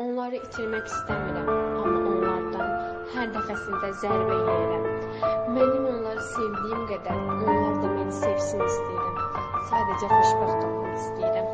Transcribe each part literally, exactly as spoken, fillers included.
Onları itirmək istəmirəm, amma onlardan hər dəfəsində zərbə yeyirəm. Mənim onları sevdiyim qədər onlar da məni sevsin istəyirəm. Sadəcə xoşbəxt olmaq istəyirəm.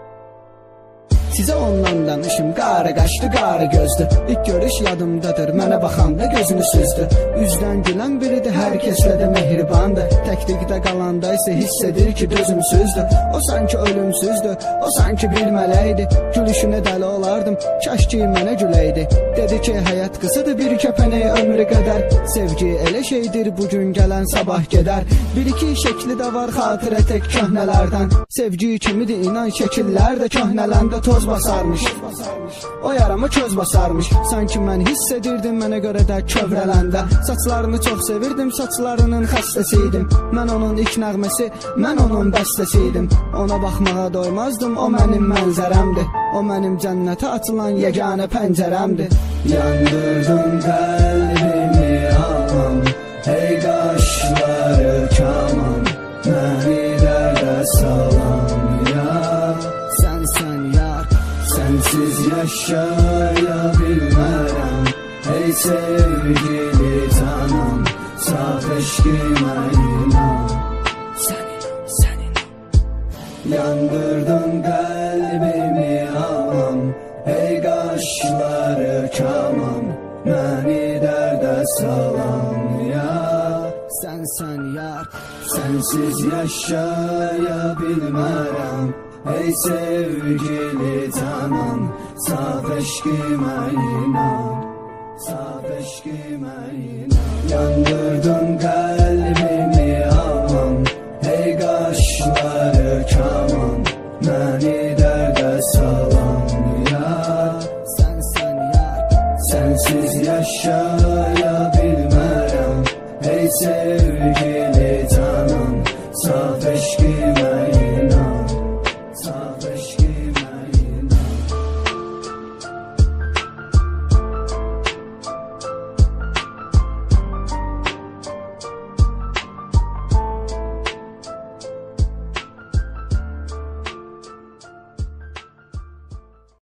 Sizə ondan danışım, qarı qaşdı, qarı gözdü. İlk görüş yadımdadır, mənə baxanda gözünü süzdü. Üzdən gülən biridir, hər kəslə də mehribandır. Təklikdə qalanda isə hiss edir ki, dözümsüzdür. O sanki ölümsüzdür, o sanki bir mələkdir. Gülüşünə dəli olardım, kaş ki mənə güləydi. Dedi ki, həyat qısadır, bir kəpənək ömrü qədər. Sevgi elə şeydir, bugün gələn sabah gedər. Bir-iki şəkli də var, xatirə tək köhnələrdən. Sevgi kimidir, inan şəkillər də köhnələndə toz basarmış. O yarama köz basarmış. Sanki mən hiss edirdim, mənə görə də kövrələndə. Saçlarını çox sevirdim, saçlarının xəstəsiydim. Mən onun ilk nəğməsi, mən onun bəstəsiydim. Ona baxmağa doymazdım, o mənim mənzərəmdir. O mənim cənnətə açılan yeganə pəncərəmdir. Yandırdın qəlbimi aman, hey qaşları kaman, məni dərdə salam ya. Sənsən yar, sənsiz yaşaya bilmərəm. Hey sevgili canım, saf eşqimə inan. Sən inan, sən inan. Yandırdın qəlbimi aman, hey qaşları kaman, məni dərdə salam ya. Sənsən yar, sənsiz yaşaya bilmərəm. Hey sevgili canım, saf eşqimə inan. Saf eşqimə inan. Yandırdın qəlbimi aman, hey qaşları kaman, məni dərdə salam ya. Sənsən yar, sənsiz yaşaya bilmərəm. Hey sevgili canım, saf eşqimə